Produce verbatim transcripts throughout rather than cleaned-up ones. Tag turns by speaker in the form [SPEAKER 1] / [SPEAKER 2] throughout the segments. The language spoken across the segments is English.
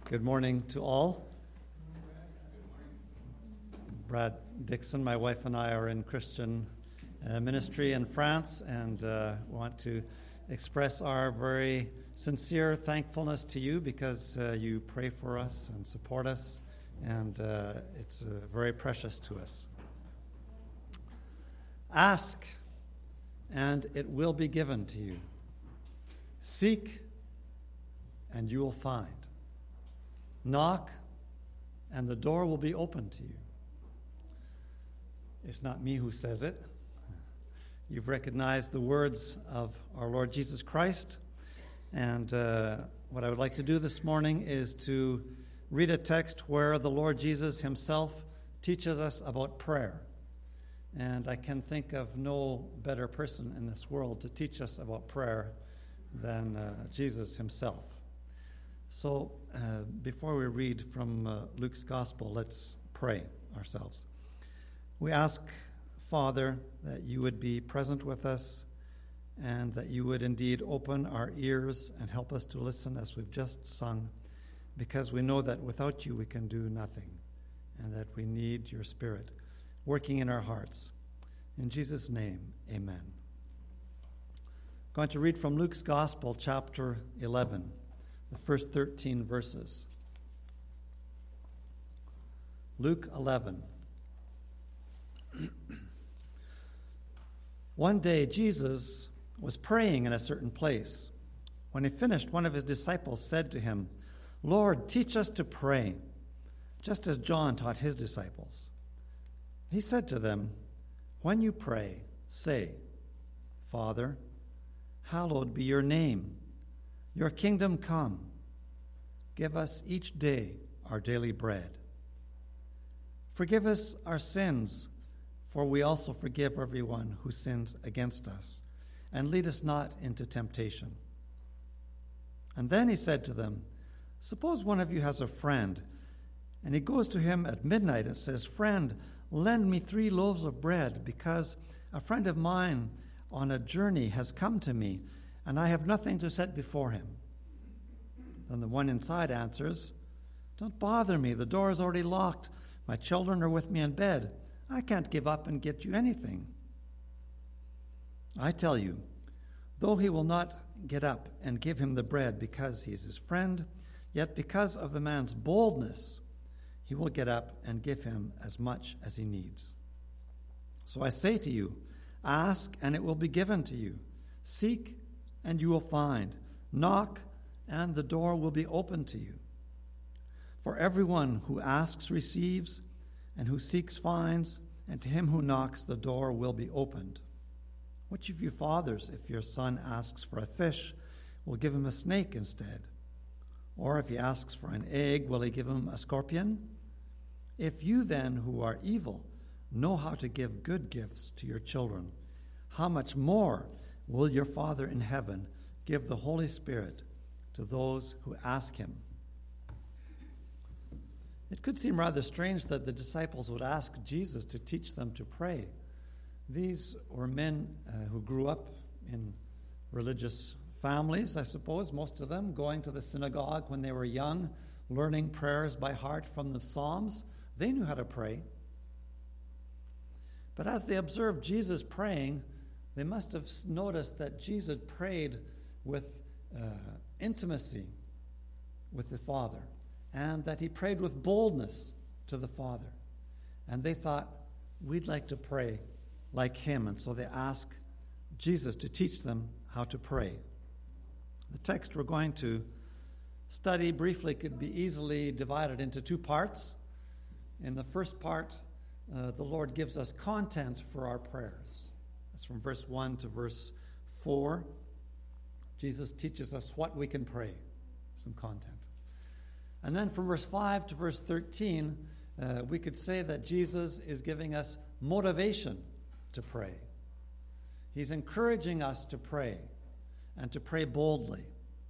[SPEAKER 1] Good morning to all. Brad Dixon, my wife and I are in Christian uh, ministry in France and uh, want to express our very sincere thankfulness to you because uh, you pray for us and support us, and uh, it's uh, very precious to us. Ask, and it will be given to you. Seek, and you will find. Knock, and the door will be open to you. It's not me who says it. You've recognized the words of our Lord Jesus Christ. And uh, what I would like to do this morning is to read a text where the Lord Jesus himself teaches us about prayer. And I can think of no better person in this world to teach us about prayer than uh, Jesus himself. So uh, before we read from uh, Luke's Gospel, let's pray ourselves. We ask, Father, that you would be present with us and that you would indeed open our ears and help us to listen as we've just sung, because we know that without you we can do nothing and that we need your Spirit working in our hearts. In Jesus' name, amen. I'm going to read from Luke's Gospel, chapter eleven. The first thirteen verses. Luke eleven. One day Jesus was praying in a certain place. When he finished, one of his disciples said to him, "Lord, teach us to pray, just as John taught his disciples." He said to them, "When you pray, say, 'Father, hallowed be your name. Your kingdom come. Give us each day our daily bread. Forgive us our sins, for we also forgive everyone who sins against us. And lead us not into temptation.'" And then he said to them, "Suppose one of you has a friend, and he goes to him at midnight and says, 'Friend, lend me three loaves of bread, because a friend of mine on a journey has come to me, and I have nothing to set before him.' Then the one inside answers, 'Don't bother me. The door is already locked. My children are with me in bed. I can't give up and get you anything.' I tell you, though he will not get up and give him the bread because he is his friend, yet because of the man's boldness, he will get up and give him as much as he needs. So I say to you, ask and it will be given to you. Seek and you will find. Knock and the door will be opened to you. For everyone who asks receives, and who seeks finds, and to him who knocks the door will be opened. Which of you fathers, if your son asks for a fish, will give him a snake instead? Or if he asks for an egg, will he give him a scorpion? If you then, who are evil, know how to give good gifts to your children, how much more will your Father in heaven give the Holy Spirit to those who ask him?" It could seem rather strange that the disciples would ask Jesus to teach them to pray. These were men uh, who grew up in religious families, I suppose, most of them, going to the synagogue when they were young, learning prayers by heart from the Psalms. They knew how to pray. But as they observed Jesus praying, they must have noticed that Jesus prayed with uh, intimacy with the Father, and that he prayed with boldness to the Father. And they thought, we'd like to pray like him. And so they asked Jesus to teach them how to pray. The text we're going to study briefly could be easily divided into two parts. In the first part, uh, the Lord gives us content for our prayers. That's from verse one to verse four. Jesus teaches us what we can pray, some content. And then from verse five to verse thirteen, uh, we could say that Jesus is giving us motivation to pray. He's encouraging us to pray and to pray boldly.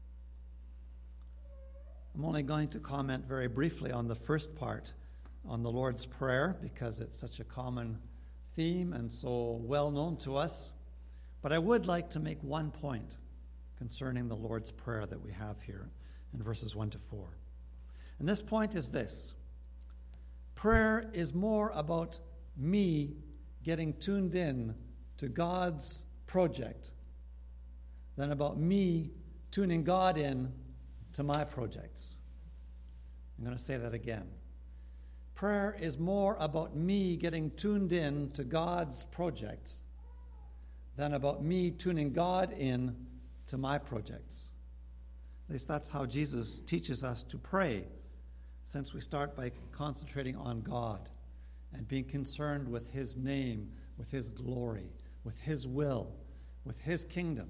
[SPEAKER 1] I'm only going to comment very briefly on the first part, on the Lord's Prayer, because it's such a common theme and so well known to us. But I would like to make one point concerning the Lord's Prayer that we have here in verses one to four. And this point is this: prayer is more about me getting tuned in to God's project than about me tuning God in to my projects. I'm going to say that again. Prayer is more about me getting tuned in to God's project than about me tuning God in to my projects. At least that's how Jesus teaches us to pray, since we start by concentrating on God and being concerned with His name, with His glory, with His will, with His kingdom.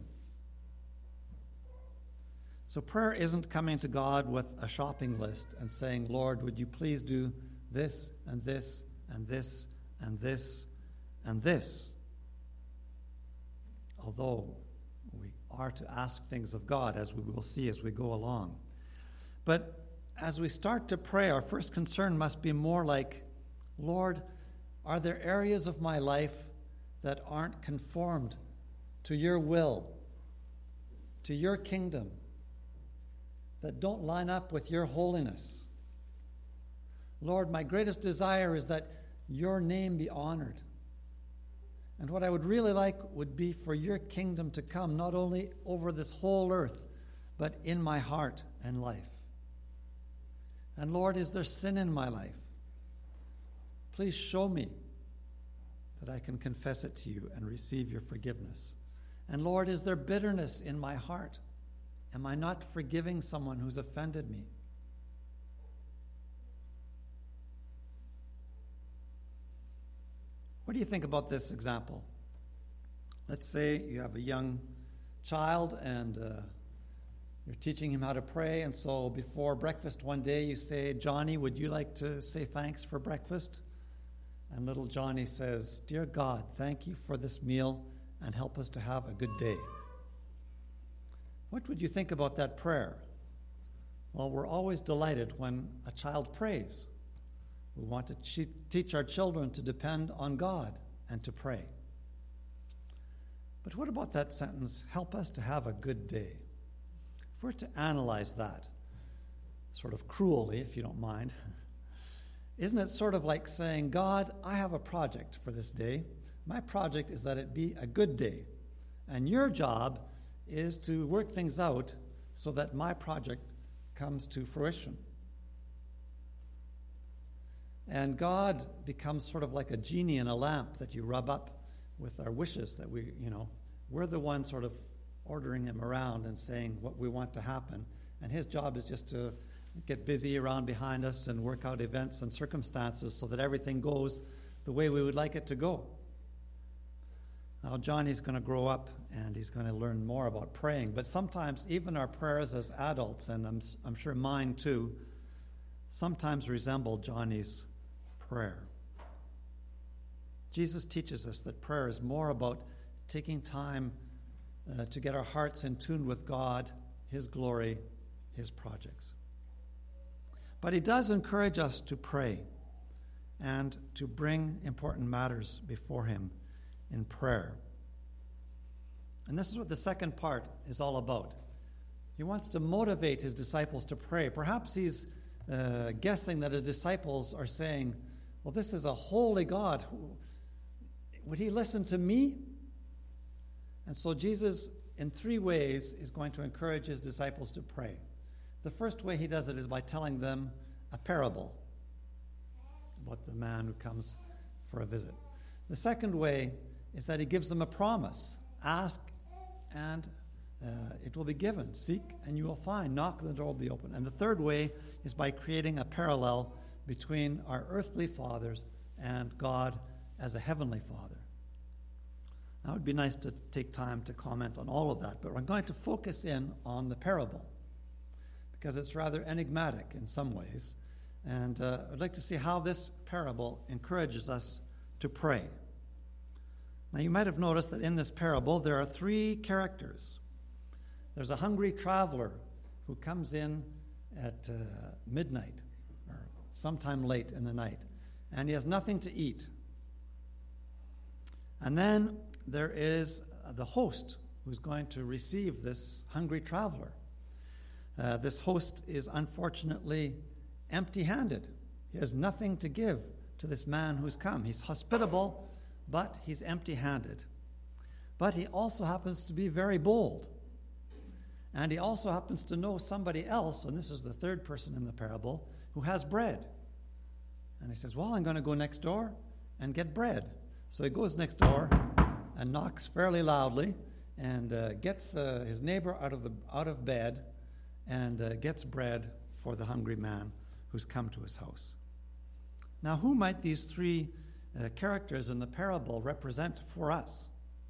[SPEAKER 1] So prayer isn't coming to God with a shopping list and saying, Lord, would you please do this and this and this and this and this. Although we are to ask things of God, as we will see as we go along. But as we start to pray, our first concern must be more like, Lord, are there areas of my life that aren't conformed to your will, to your kingdom, that don't line up with your holiness? Lord, my greatest desire is that your name be honored. And what I would really like would be for your kingdom to come, not only over this whole earth, but in my heart and life. And Lord, is there sin in my life? Please show me that I can confess it to you and receive your forgiveness. And Lord, is there bitterness in my heart? Am I not forgiving someone who's offended me? What do you think about this example? Let's say you have a young child and uh, you're teaching him how to pray, and so before breakfast one day you say, Johnny, would you like to say thanks for breakfast? And little Johnny says, Dear God, thank you for this meal and help us to have a good day. What would you think about that prayer? Well, we're always delighted when a child prays. We want to che- teach our children to depend on God and to pray. But what about that sentence, help us to have a good day? If we're to analyze that, sort of cruelly, if you don't mind, isn't it sort of like saying, God, I have a project for this day. My project is that it be a good day. And your job is to work things out so that my project comes to fruition. And God becomes sort of like a genie in a lamp that you rub up with our wishes that we, you know, we're the ones sort of ordering him around and saying what we want to happen. And his job is just to get busy around behind us and work out events and circumstances so that everything goes the way we would like it to go. Now, Johnny's going to grow up and he's going to learn more about praying. But sometimes even our prayers as adults, and I'm, I'm sure mine too, sometimes resemble Johnny's prayer. Jesus teaches us that prayer is more about taking time uh, to get our hearts in tune with God, His glory, His projects. But He does encourage us to pray and to bring important matters before Him in prayer. And this is what the second part is all about. He wants to motivate His disciples to pray. Perhaps He's uh, guessing that His disciples are saying, well, this is a holy God. Would He listen to me? And so Jesus, in three ways, is going to encourage His disciples to pray. The first way He does it is by telling them a parable about the man who comes for a visit. The second way is that He gives them a promise. Ask and uh, it will be given. Seek and you will find. Knock and the door will be open. And the third way is by creating a parallel between our earthly fathers and God as a heavenly Father. Now, it would be nice to take time to comment on all of that, but I'm going to focus in on the parable because it's rather enigmatic in some ways. And uh, I'd like to see how this parable encourages us to pray. Now, you might have noticed that in this parable there are three characters. There's a hungry traveler who comes in at uh, midnight or sometime late in the night, and he has nothing to eat. And then there is the host who's going to receive this hungry traveler. Uh, this host is unfortunately empty-handed. He has nothing to give to this man who's come. He's hospitable, but he's empty-handed. But he also happens to be very bold. And he also happens to know somebody else, and this is the third person in the parable, who has bread. And he says, well, I'm going to go next door and get bread. So he goes next door and knocks fairly loudly and uh, gets the, his neighbor out of the out of bed and uh, gets bread for the hungry man who's come to his house. Now, who might these three uh, characters in the parable represent for us?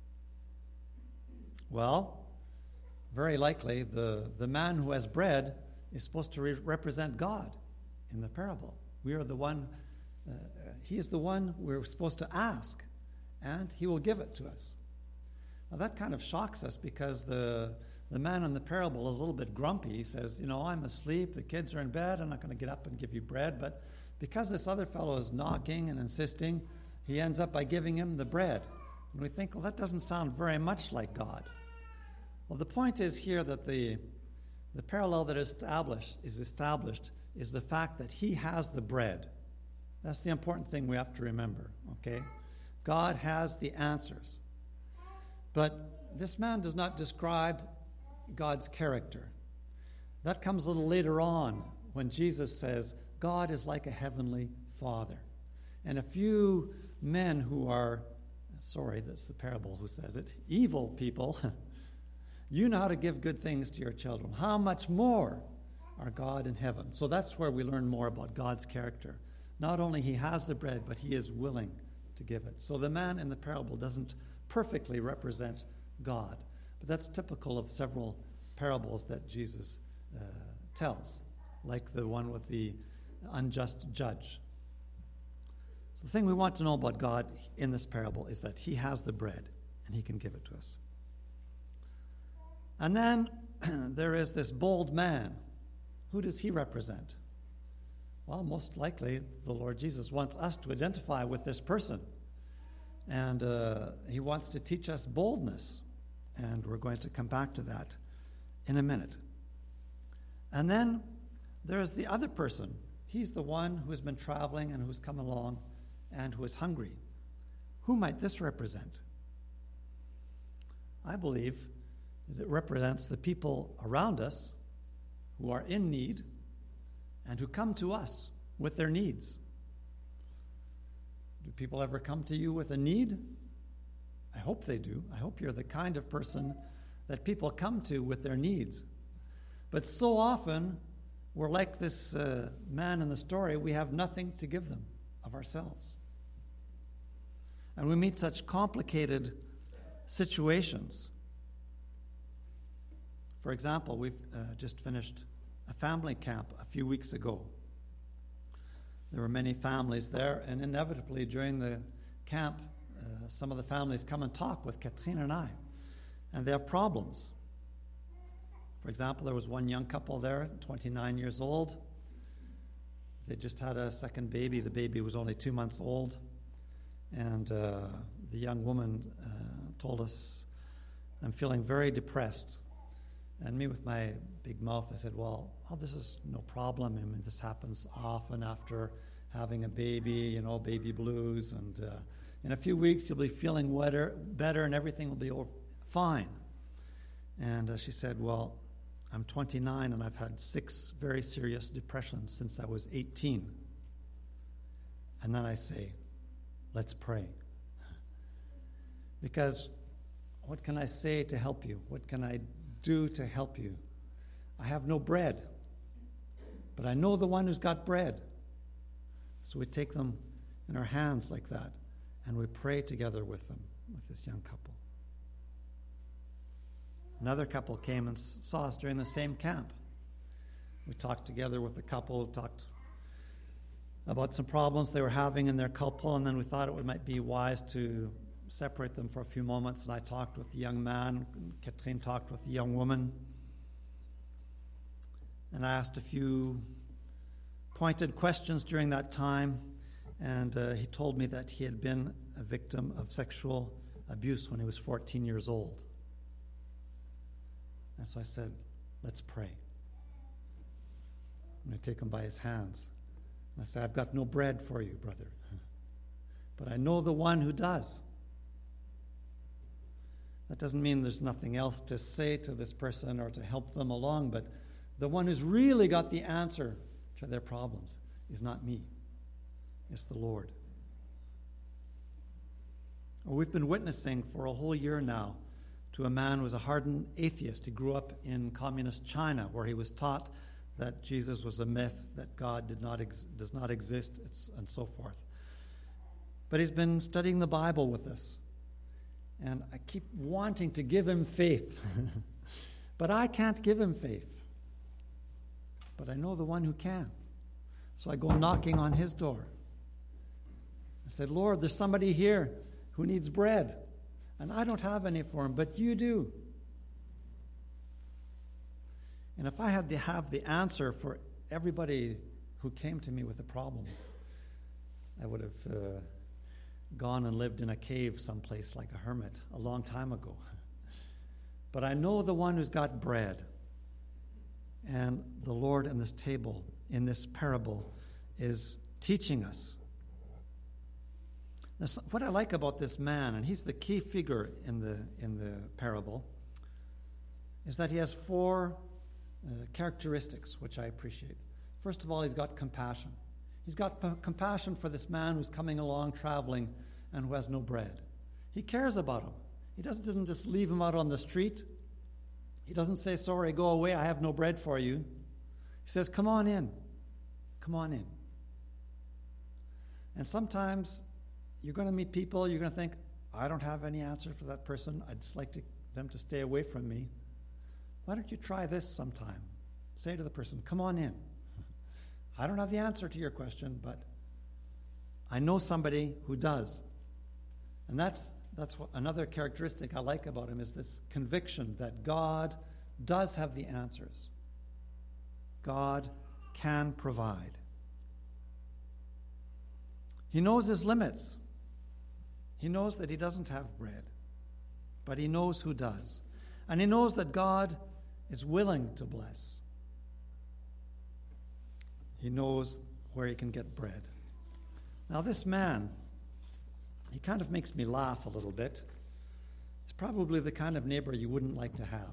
[SPEAKER 1] Well, very likely the, the man who has bread is supposed to re- represent God in the parable. We are the one, uh, he is the one we're supposed to ask, and he will give it to us. Now that kind of shocks us because the the man in the parable is a little bit grumpy. He says, you know, I'm asleep, the kids are in bed, I'm not going to get up and give you bread. But because this other fellow is knocking and insisting, he ends up by giving him the bread. And we think, well, that doesn't sound very much like God. Well, the point is here that the the parallel that is established is established is the fact that he has the bread. That's the important thing we have to remember, okay? God has the answers. But this man does not describe God's character. That comes a little later on when Jesus says, God is like a heavenly Father. And a few men who are, sorry, that's the parable who says it, evil people, you know how to give good things to your children. How much more our God in heaven? So that's where we learn more about God's character. Not only he has the bread, but he is willing to give it. So the man in the parable doesn't perfectly represent God. But that's typical of several parables that Jesus uh, tells, like the one with the unjust judge. So the thing we want to know about God in this parable is that he has the bread and he can give it to us. And then there is this bold man. Who does he represent? Well, most likely the Lord Jesus wants us to identify with this person. And uh, he wants to teach us boldness. And we're going to come back to that in a minute. And then there's the other person. He's the one who has been traveling and who's come along and who is hungry. Who might this represent? I believe that it represents the people around us who are in need and who come to us with their needs. Do people ever come to you with a need? I hope they do. I hope you're the kind of person that people come to with their needs. But so often, we're like this uh, man in the story. We have nothing to give them of ourselves. And we meet such complicated situations. For example, we've uh, just finished a family camp a few weeks ago. There were many families there, and inevitably during the camp, uh, some of the families come and talk with Catherine and I, and they have problems. For example, there was one young couple there, twenty-nine years old. They just had a second baby. The baby was only two months old, and uh, the young woman uh, told us, I'm feeling very depressed. And me with my big mouth, I said, well, oh, this is no problem. I mean, this happens often after having a baby, you know, baby blues. And uh, in a few weeks, you'll be feeling wetter, better and everything will be over, fine. And uh, she said, well, I'm twenty-nine and I've had six very serious depressions since I was eighteen. And then I say, let's pray. Because what can I say to help you? What can I do to help you? I have no bread, but I know the one who's got bread. So we take them in our hands like that, and we pray together with them, with this young couple. Another couple came and saw us during the same camp. We talked together with the couple, talked about some problems they were having in their couple, and then we thought it might be wise to separate them for a few moments, and I talked with the young man, Catherine talked with the young woman, and I asked a few pointed questions during that time, and uh, he told me that he had been a victim of sexual abuse when he was fourteen years old. And so I said, let's pray. And I take him by his hands. And I say, I've got no bread for you, brother. But I know the one who does. That doesn't mean there's nothing else to say to this person or to help them along, but the one who's really got the answer to their problems is not me. It's the Lord. Well, we've been witnessing for a whole year now to a man who was a hardened atheist. He grew up in communist China, where he was taught that Jesus was a myth, that God did not ex- does not exist, and so forth. But he's been studying the Bible with us. And I keep wanting to give him faith. But I can't give him faith. But I know the one who can. So I go knocking on his door. I said, Lord, there's somebody here who needs bread. And I don't have any for him, but you do. And if I had to have the answer for everybody who came to me with a problem, I would have uh, gone and lived in a cave someplace like a hermit a long time ago. But I know the one who's got bread. And the Lord in this table, in this parable, is teaching us. Now, what I like about this man, and he's the key figure in the in the parable, is that he has four uh, characteristics which I appreciate. First of all, he's got compassion. He's got p- compassion for this man who's coming along, traveling, and who has no bread. He cares about him. He doesn't, doesn't just leave him out on the street. He doesn't say, sorry, go away, I have no bread for you. He says, come on in. Come on in. And sometimes you're going to meet people, you're going to think, I don't have any answer for that person. I'd just like to, them to stay away from me. Why don't you try this sometime? Say to the person, come on in. I don't have the answer to your question, but I know somebody who does. And that's that's what another characteristic I like about him is this conviction that God does have the answers. God can provide. He knows his limits. He knows that he doesn't have bread, but he knows who does. And he knows that God is willing to bless. He knows where he can get bread. Now, this man, he kind of makes me laugh a little bit. He's probably the kind of neighbor you wouldn't like to have.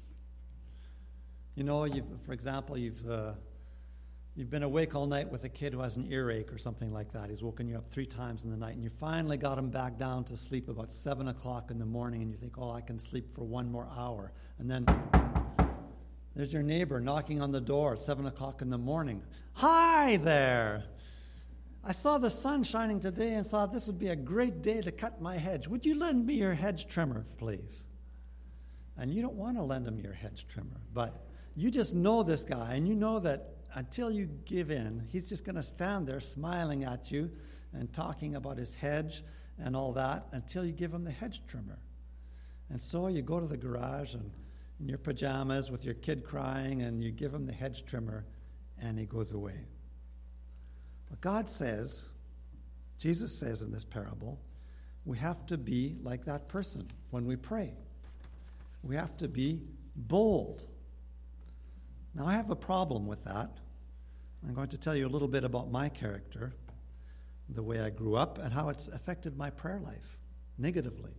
[SPEAKER 1] You know, you've, for example, you've uh, you've been awake all night with a kid who has an earache or something like that. He's woken you up three times in the night, and you finally got him back down to sleep about seven o'clock in the morning, and you think, oh, I can sleep for one more hour. And then there's your neighbor knocking on the door at seven o'clock in the morning. Hi there! I saw the sun shining today and thought this would be a great day to cut my hedge. Would you lend me your hedge trimmer, please? And you don't want to lend him your hedge trimmer, but you just know this guy, and you know that until you give in, he's just going to stand there smiling at you and talking about his hedge and all that until you give him the hedge trimmer. And so you go to the garage and in your pajamas with your kid crying, and you give him the hedge trimmer, and he goes away. But God says, Jesus says in this parable, we have to be like that person when we pray. We have to be bold. Now, I have a problem with that. I'm going to tell you a little bit about my character, the way I grew up, and how it's affected my prayer life negatively.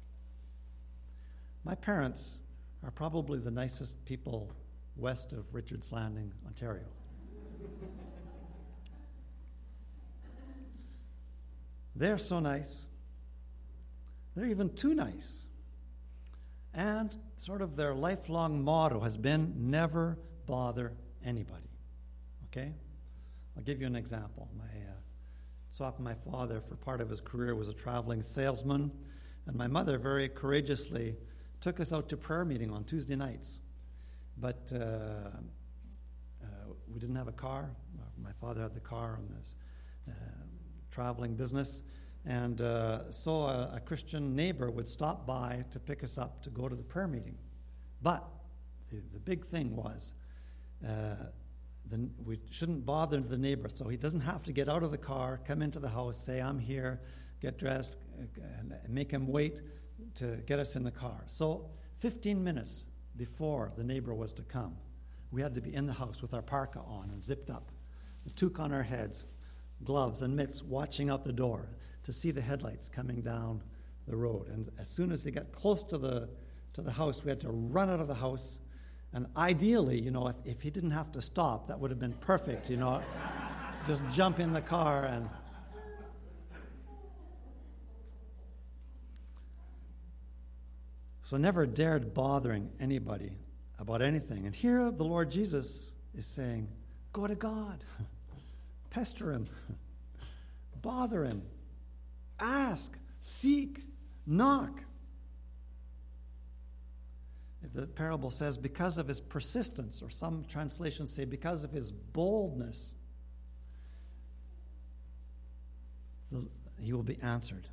[SPEAKER 1] My parents are probably the nicest people west of Richards Landing, Ontario. They're so nice. They're even too nice. And sort of their lifelong motto has been never bother anybody. Okay? I'll give you an example. My uh, so my father, for part of his career, was a traveling salesman, and my mother very courageously took us out to prayer meeting on Tuesday nights. But uh, uh, we didn't have a car. My father had the car on this uh, traveling business. And uh, so a, a Christian neighbor would stop by to pick us up to go to the prayer meeting. But the, the big thing was uh, the, we shouldn't bother the neighbor. So he doesn't have to get out of the car, come into the house, say, I'm here, get dressed, and make him wait to get us in the car. So fifteen minutes before the neighbor was to come, we had to be in the house with our parka on and zipped up, the toque on our heads, gloves and mitts, watching out the door to see the headlights coming down the road. And as soon as they got close to the to the house, we had to run out of the house. And ideally, you know, if, if he didn't have to stop, that would have been perfect, you know. Just jump in the car and... So never dared bothering anybody about anything. And here the Lord Jesus is saying, go to God. Pester him. Bother him. Ask. Seek. Knock. The parable says because of his persistence, or some translations say because of his boldness, the, he will be answered.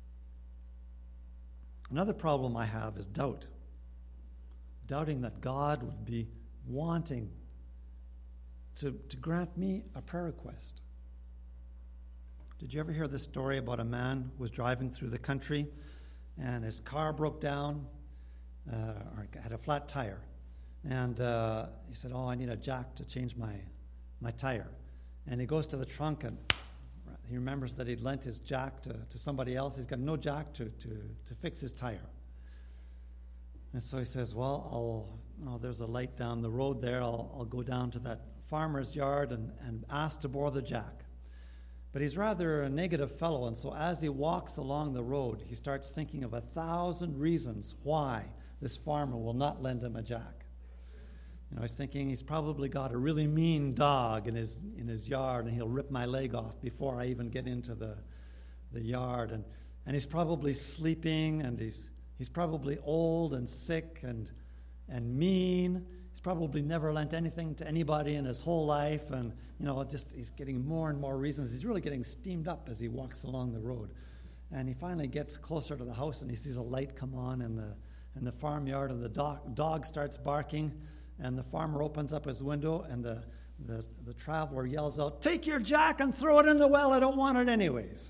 [SPEAKER 1] Another problem I have is doubt. Doubting that God would be wanting to, to grant me a prayer request. Did you ever hear this story about a man who was driving through the country and his car broke down uh, or had a flat tire? And uh, he said, oh, I need a jack to change my, my tire. And he goes to the trunk and he remembers that he'd lent his jack to, to somebody else. He's got no jack to, to, to fix his tire. And so he says, well, I'll, oh, there's a light down the road there. I'll, I'll go down to that farmer's yard and, and ask to borrow the jack. But he's rather a negative fellow, and so as he walks along the road, he starts thinking of a thousand reasons why this farmer will not lend him a jack. You know, he's thinking he's probably got a really mean dog in his in his yard, and he'll rip my leg off before I even get into the the yard. And, and he's probably sleeping, and he's he's probably old and sick and and mean. He's probably never lent anything to anybody in his whole life, and you know, just he's getting more and more reasons. He's really getting steamed up as he walks along the road. And he finally gets closer to the house, and he sees a light come on in the in the farmyard, and the dog, dog starts barking. And the farmer opens up his window, and the, the, the traveler yells out, "Take your jack and throw it in the well. I don't want it anyways."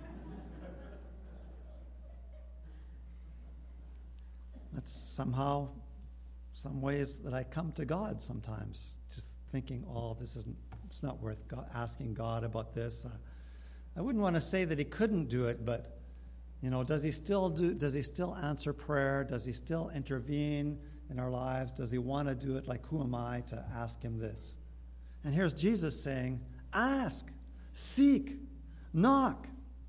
[SPEAKER 1] That's somehow, some ways that I come to God sometimes, just thinking, oh, this isn't, it's not worth God, asking God about this. Uh, I wouldn't want to say that he couldn't do it, but, you know, does he still do, does he still answer prayer? Does he still intervene in our lives? Does he want to do it? Like, who am I to ask him this? And here's Jesus saying, ask, seek, knock.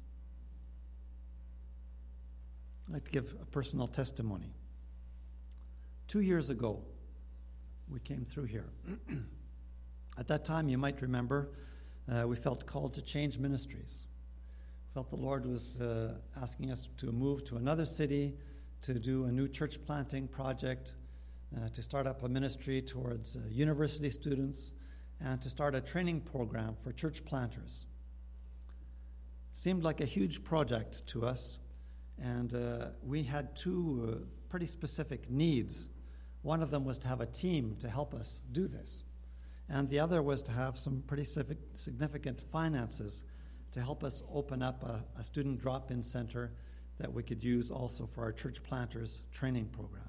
[SPEAKER 1] I'd like to give a personal testimony. Two years ago, we came through here. At that time, you might remember, uh, we felt called to change ministries. We felt the Lord was uh, asking us to move to another city, to do a new church planting project, Uh, to start up a ministry towards uh, university students, and to start a training program for church planters. Seemed like a huge project to us, and uh, we had two uh, pretty specific needs. One of them was to have a team to help us do this, and the other was to have some pretty significant finances to help us open up a, a student drop-in center that we could use also for our church planters training program.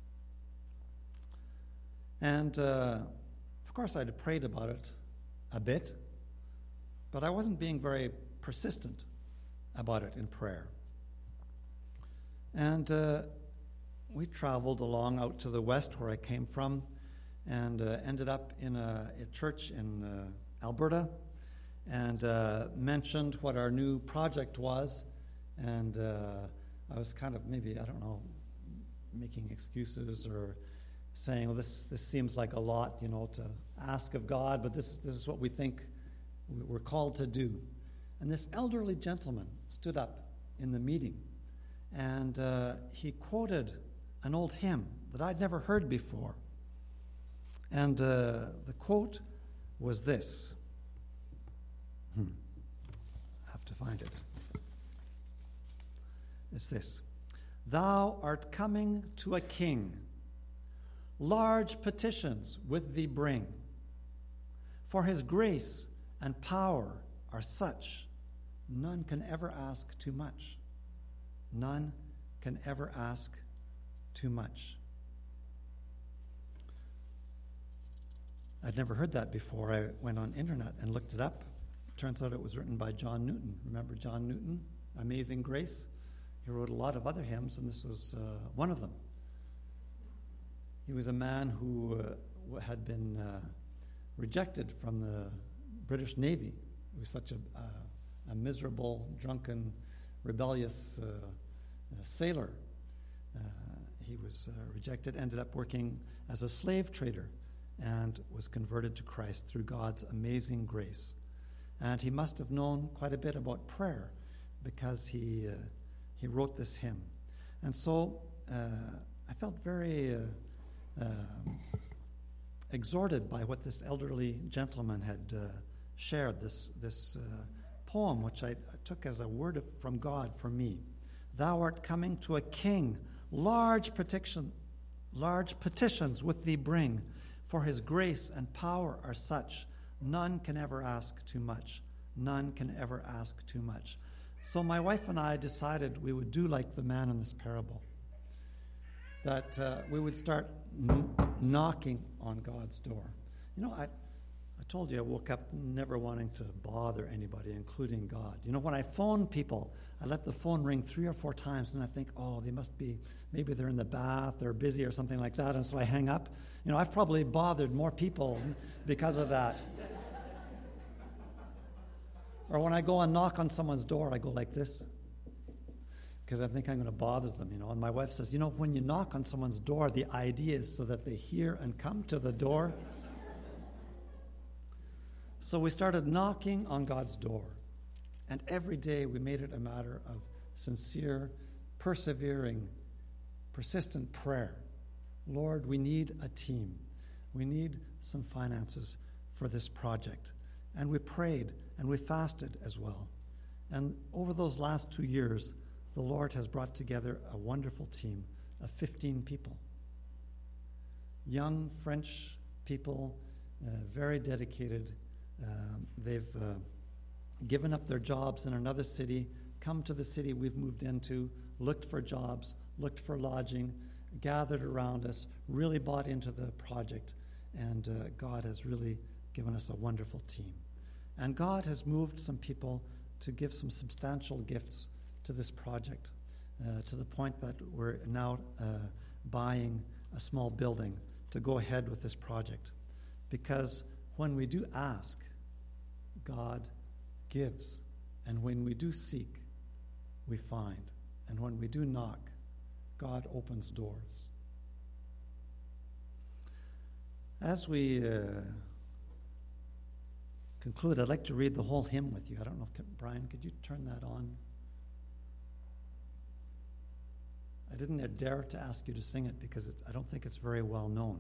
[SPEAKER 1] And, uh, of course, I'd prayed about it a bit, but I wasn't being very persistent about it in prayer. And uh, we traveled along out to the west where I came from, and uh, ended up in a, a church in uh, Alberta, and uh, mentioned what our new project was. And uh, I was kind of maybe, I don't know, making excuses or saying, well, this this seems like a lot, you know, to ask of God, but this, this is what we think we're called to do. And this elderly gentleman stood up in the meeting, and uh, he quoted an old hymn that I'd never heard before. And uh, the quote was this. Hmm. I have to find it. It's this. "Thou art coming to a king. Large petitions with thee bring. For his grace and power are such, none can ever ask too much. None can ever ask too much." I'd never heard that before. I went on internet and looked it up. Turns out it was written by John Newton. Remember John Newton? Amazing Grace? He wrote a lot of other hymns, and this was uh, one of them. He was a man who uh, had been uh, rejected from the British Navy. He was such a, uh, a miserable, drunken, rebellious uh, uh, sailor. Uh, he was uh, rejected, ended up working as a slave trader, and was converted to Christ through God's amazing grace. And he must have known quite a bit about prayer, because he uh, he wrote this hymn. And so uh, I felt very uh, uh, exhorted by what this elderly gentleman had uh, shared, this, this uh, poem, which I took as a word of, from God for me. Thou art coming to a king, large petition, large petitions with thee bring, for his grace and power are such, none can ever ask too much. None can ever ask too much. So my wife and I decided we would do like the man in this parable, that uh, we would start n- knocking on God's door. You know, I, I told you I woke up never wanting to bother anybody, including God. You know, when I phone people, I let the phone ring three or four times, and I think, oh, they must be, maybe they're in the bath, they're busy or something like that, and so I hang up. You know, I've probably bothered more people because of that. Or when I go and knock on someone's door, I go like this, because I think I'm going to bother them, you know. And my wife says, you know, when you knock on someone's door, the idea is so that they hear and come to the door. So we started knocking on God's door. And every day we made it a matter of sincere, persevering, persistent prayer. Lord, we need a team. We need some finances for this project. And we prayed and we fasted as well. And over those last two years, the Lord has brought together a wonderful team of fifteen people. Young French people, uh, very dedicated. Um, they've uh, given up their jobs in another city, come to the city we've moved into, looked for jobs, looked for lodging, gathered around us, really bought into the project, and uh, God has really given us a wonderful team. And God has moved some people to give some substantial gifts to this project, uh, to the point that we're now uh, buying a small building to go ahead with this project. Because when we do ask, God gives. And when we do seek, we find. And when we do knock, God opens doors. As we uh, conclude, I'd like to read the whole hymn with you. I don't know if, Brian, could you turn that on? I didn't dare to ask you to sing it because it, I don't think it's very well known.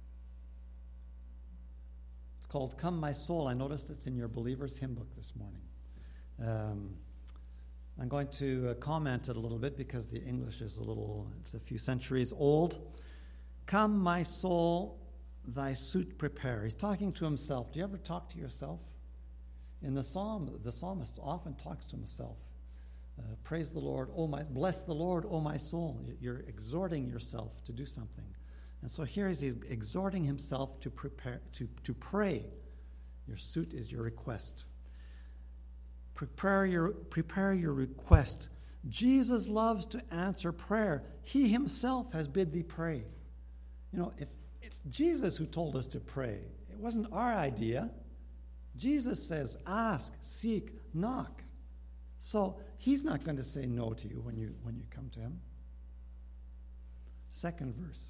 [SPEAKER 1] It's called Come My Soul. I noticed it's in your Believer's Hymn Book this morning. Um, I'm going to uh, comment it a little bit because the English is a little, it's a few centuries old. Come my soul, thy suit prepare. He's talking to himself. Do you ever talk to yourself? In the psalm, the psalmist often talks to himself. Uh, praise the Lord, oh my, bless the Lord, oh my soul. You're exhorting yourself to do something. And so here he's exhorting himself to prepare, to, to pray. Your suit is your request. Prepare your, prepare your request. Jesus loves to answer prayer. He himself has bid thee pray. You know, if it's Jesus who told us to pray, it wasn't our idea. Jesus says, ask, seek, knock. So he's not going to say no to you when you when you come to him. Second verse.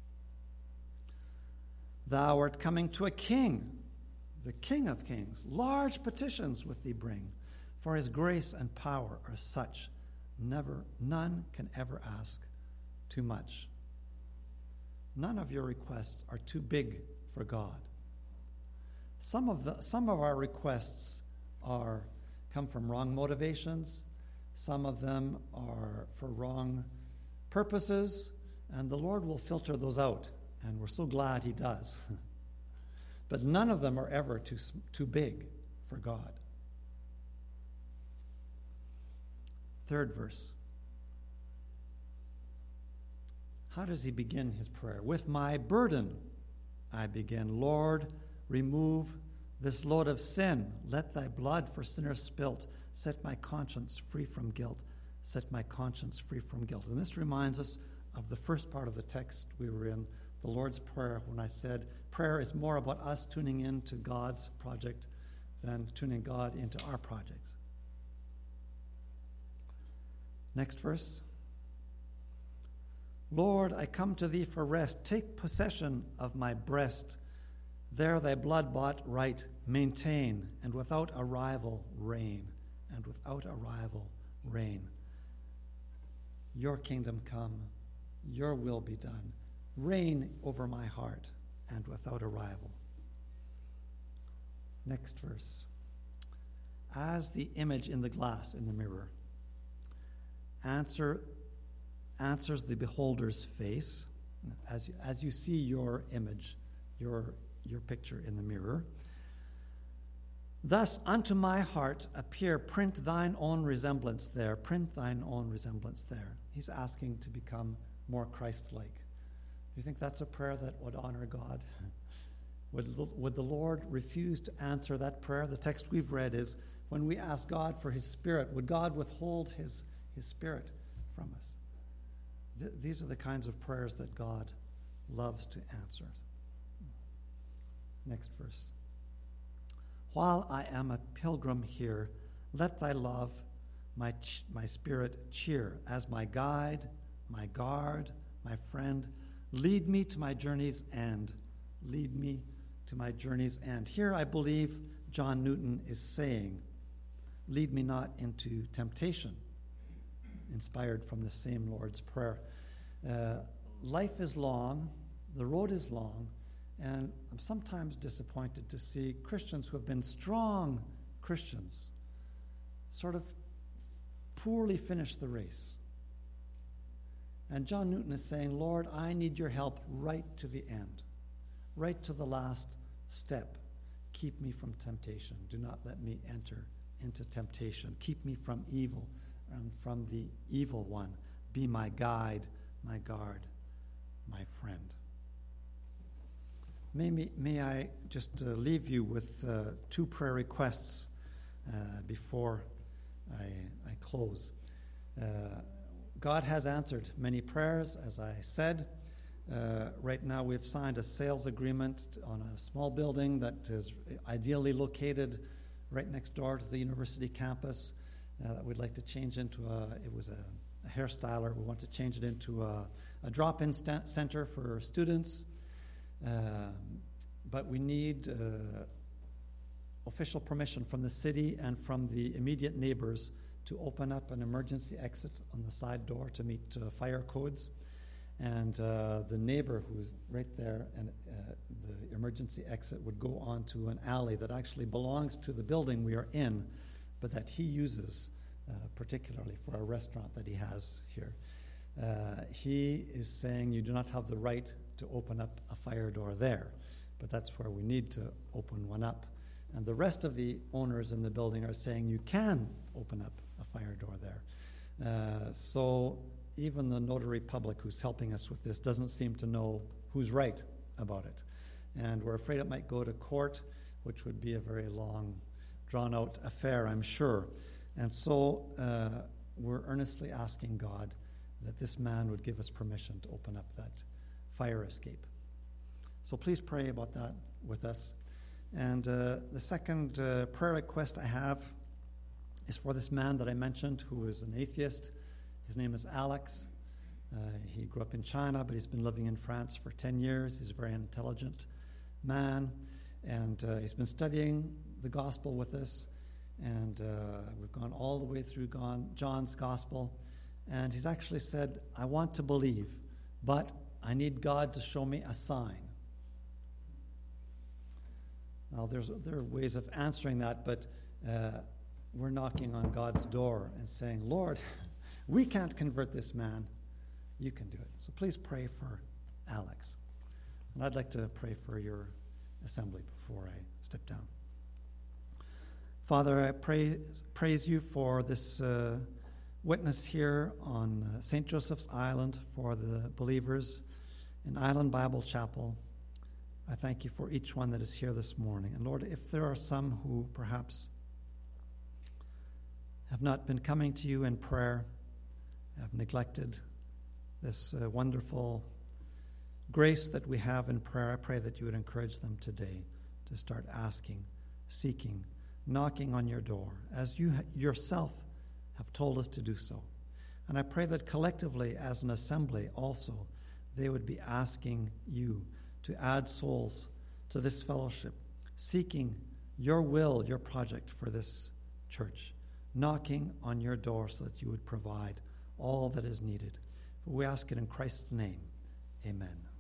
[SPEAKER 1] Thou art coming to a king, the King of kings. Large petitions with thee bring, for his grace and power are such, never, none can ever ask too much. None of your requests are too big for God. Some of the some of our requests are come from wrong motivations. Some of them are for wrong purposes, and the Lord will filter those out, and we're so glad he does. But none of them are ever too too big for God. Third verse. How does he begin his prayer? With my burden I begin. Lord, remove this load of sin. Let thy blood for sinners spilt. Set my conscience free from guilt. Set my conscience free from guilt. And this reminds us of the first part of the text we were in, the Lord's Prayer, when I said prayer is more about us tuning in to God's project than tuning God into our projects. Next verse. Lord, I come to thee for rest. Take possession of my breast. There thy blood-bought right maintain, and without a rival reign. And without a rival reign. Your kingdom come, your will be done. Reign over my heart, and without a rival. Next verse. As the image in the glass, in the mirror, answer answers the beholder's face, as, as you see your image, your, your picture in the mirror. Thus unto my heart appear, print thine own resemblance there, print thine own resemblance there. He's asking to become more Christ-like. Do you think that's a prayer that would honor God? Would, would the Lord refuse to answer that prayer? The text we've read is, when we ask God for his Spirit, would God withhold his, his Spirit from us? Th- these are the kinds of prayers that God loves to answer. Next verse. While I am a pilgrim here, let thy love my, ch- my spirit cheer. As my guide, my guard, my friend, lead me to my journey's end. Lead me to my journey's end. Here I believe John Newton is saying, lead me not into temptation, inspired from the same Lord's Prayer. Uh, life is long, the road is long, and I'm sometimes disappointed to see Christians who have been strong Christians sort of poorly finish the race. And John Newton is saying, Lord, I need your help right to the end, right to the last step. Keep me from temptation. Do not let me enter into temptation. Keep me from evil and from the evil one. Be my guide, my guard, my friend. May, me, may I just uh, leave you with uh, two prayer requests uh, before I, I close. Uh, God has answered many prayers, as I said. Uh, right now we've signed a sales agreement on a small building that is ideally located right next door to the university campus uh, that we'd like to change into a, it was a, a hairstyler. We want to change it into a, a drop-in st- center for students. Uh, but we need uh, official permission from the city and from the immediate neighbors to open up an emergency exit on the side door to meet uh, fire codes. And uh, the neighbor who's right there, and uh, the emergency exit would go onto an alley that actually belongs to the building we are in, but that he uses uh, particularly for a restaurant that he has here. Uh, he is saying you do not have the right to open up a fire door there, but that's where we need to open one up. And the rest of the owners in the building are saying you can open up a fire door there. Uh, so even the notary public who's helping us with this doesn't seem to know who's right about it. And we're afraid it might go to court, which would be a very long, drawn-out affair, I'm sure. And so uh, we're earnestly asking God that this man would give us permission to open up that fire escape. So please pray about that with us. And uh, the second uh, prayer request I have is for this man that I mentioned who is an atheist. His name is Alex. Uh, he grew up in China, but he's been living in France for ten years. He's a very intelligent man, and uh, he's been studying the gospel with us. And uh, we've gone all the way through gone, John's gospel. And he's actually said, I want to believe, but I need God to show me a sign. Now, there's, there are ways of answering that, but uh, we're knocking on God's door and saying, Lord, we can't convert this man. You can do it. So please pray for Alex. And I'd like to pray for your assembly before I step down. Father, I praise, praise you for this uh, witness here on uh, Saint Joseph's Island for the believers in Island Bible Chapel. I thank you for each one that is here this morning. And Lord, if there are some who perhaps have not been coming to you in prayer, have neglected this uh, wonderful grace that we have in prayer, I pray that you would encourage them today to start asking, seeking, knocking on your door, as you yourself have told us to do so. And I pray that collectively as an assembly also, they would be asking you to add souls to this fellowship, seeking your will, your project for this church, knocking on your door so that you would provide all that is needed. For we ask it in Christ's name. Amen.